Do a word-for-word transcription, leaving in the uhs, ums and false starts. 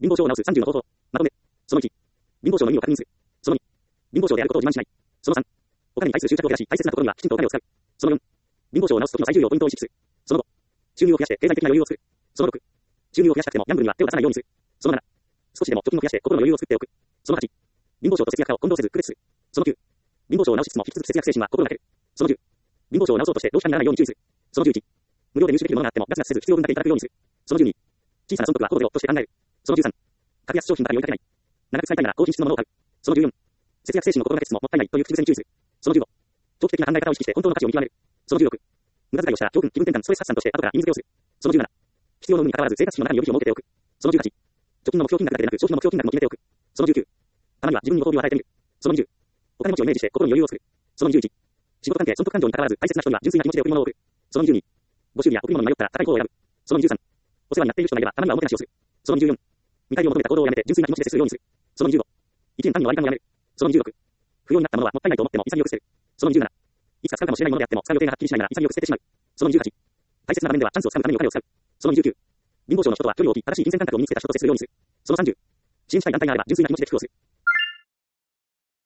貧乏症を治すさんじゅうの方法。まとめ。そのいち。貧乏症の意味を確認する。そのに。貧乏症であることを自慢しない。そのさん。お金に対する執着を減らし、大切なところにはきちんとお金を使う。そのよん。貧乏症を治す時の最重要ポイントを意識する。そのご。収入を増やして経済的な余裕を作る。そのろく。収入を増やしたくてもギャンブルには手を出さないようにする。そのなな。少しでも貯金を増やして心の余裕を作っておく。そのはち。貧乏症と節約化を混同せず区別する。そのきゅう。貧乏症を治しつつも引き続く節約精神は心がける。そのじゅう。貧乏症を治そうとして浪費家にならないように注意する。そのじゅういち。無料で入手できるものがあってもガスガスせず必要分だけいただくようにする。そのじゅうに。小さな損得はほど出ようとして考える。そのじゅうさん。格安商品ばかり追いかけない。長く使いたいなら高品質のものを買う。そのじゅうよん。節約精神を心がけつつももったいないという口癖に注意する。そのじゅうご。長期的な考え方を意識して本当の価値を見極める。そのじゅうろく。無駄遣いをしたら教訓、気分転換、ストレス発散として後から意味付けをする。そのじゅうなな。必要の有無に関わらず生活費の中に予備費を設けておく。そのじゅうはち。貯金の目標金額だけでなく消費の目標金額も決めておく。そのじゅうきゅう。たまには自分にご褒美を与えてみる。そのにじゅう。お金持ちをイメージして心に余裕を作る。そのにじゅういち。仕事関係、損得感情に関わらず大切な人には純粋な気持ちで贈り物を贈る。そのにじゅうに。ご祝儀や贈り物に迷ったら高い方を選ぶ。そのにじゅうさん。お世話になっている人がいればたまにはおもてなしをする。そのにじゅうよん。見返りを求めた行動をやめて純粋な気持ちで接するようにする。そのにじゅうご。いちえん単位の割り勘をやめる。そのにじゅうろく。不要になったものはもったいないと思っても潔く捨てる。そのにじゅうなな。いつか使うかもしれないものであっても使う予定がはっきりしないなら潔く捨ててしまう。そのにじゅうはち。大切な場面ではチャンスをつかむためにお金を使う。そのにじゅうきゅう。貧乏症の人とは距離を置き正しい金銭感覚を身につけた人と接するようにする。そのさんじゅう。支援したい団体があれば純粋な気持ちで寄付をする。